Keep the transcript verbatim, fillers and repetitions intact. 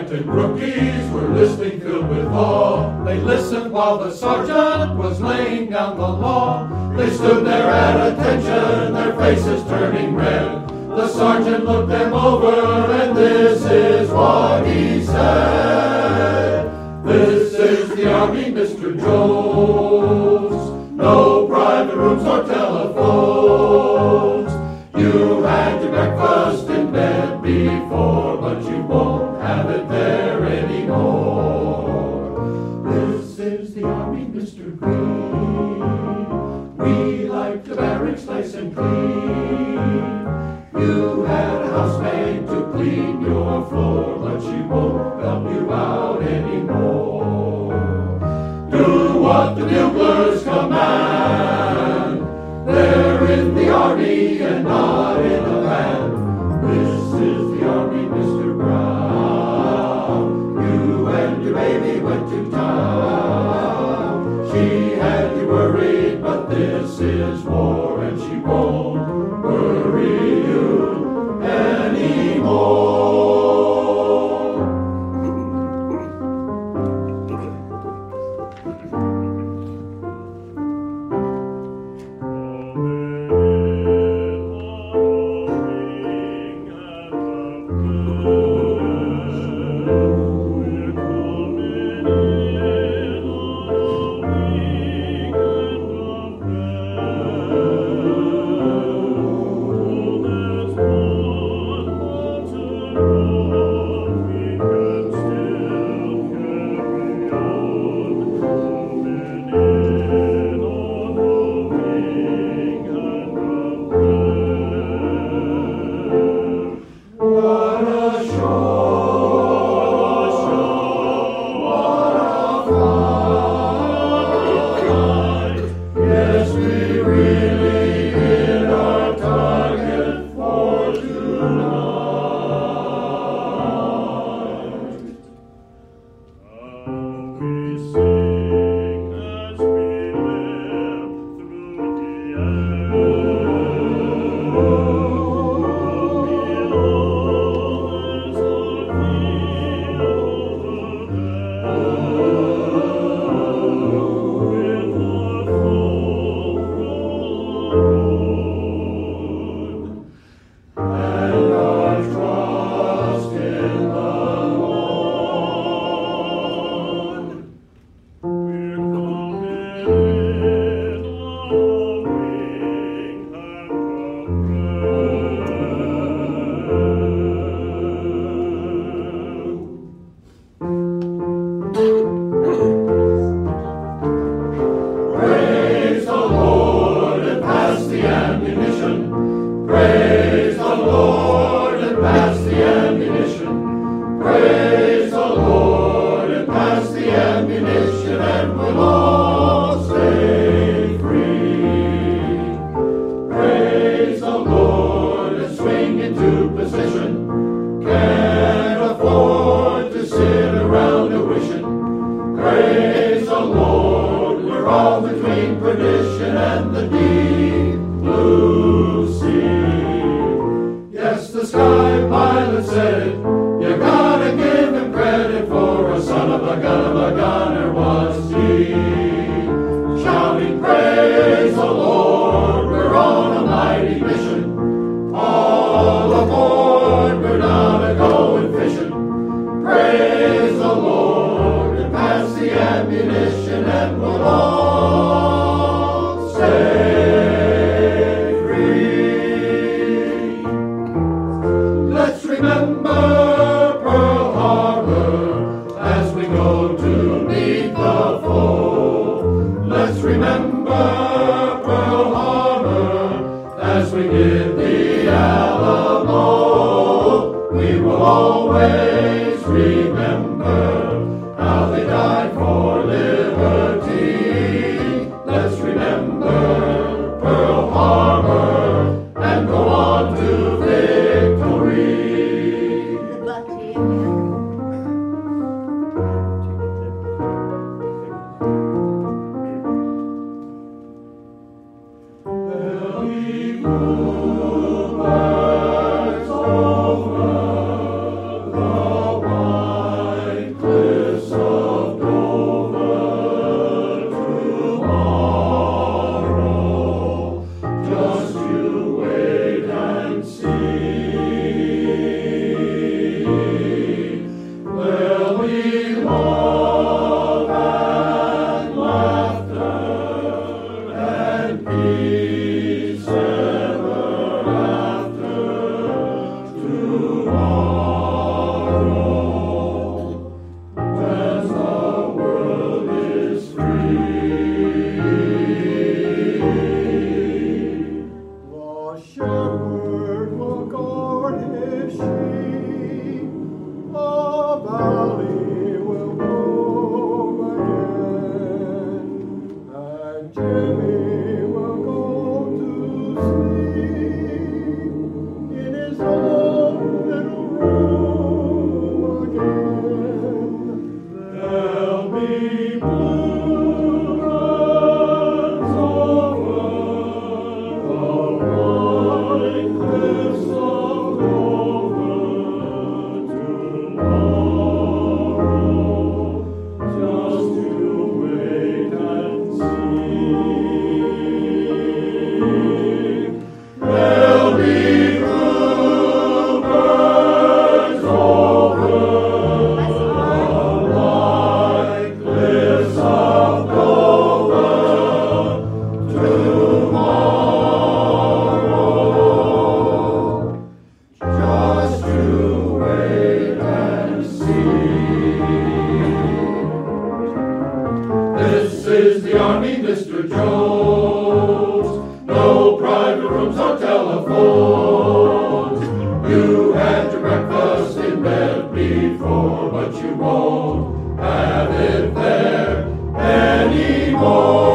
Captain Crookies were listening filled with awe. They listened while the sergeant was laying down the law. They stood there at attention, their faces turning red. The sergeant looked them over, and this is what he said. This is the Army, Mister Jones. No private rooms or telephones. You had your breakfast in bed before, but you won't have it there anymore. This is the Army, Mister Green. We like the barracks nice and clean. You had a housemaid to clean your floor, but she won't help you out anymore. Do what the buglers command. They're in the Army and not in a band. This is the Army, Mister Brown. You and your baby went to town. She had you worried, but this is war, and she won't worry you anymore. Bluebirds over the is the Army, Mister Jones. No private rooms or telephones. You had your breakfast in bed before, but you won't have it there anymore.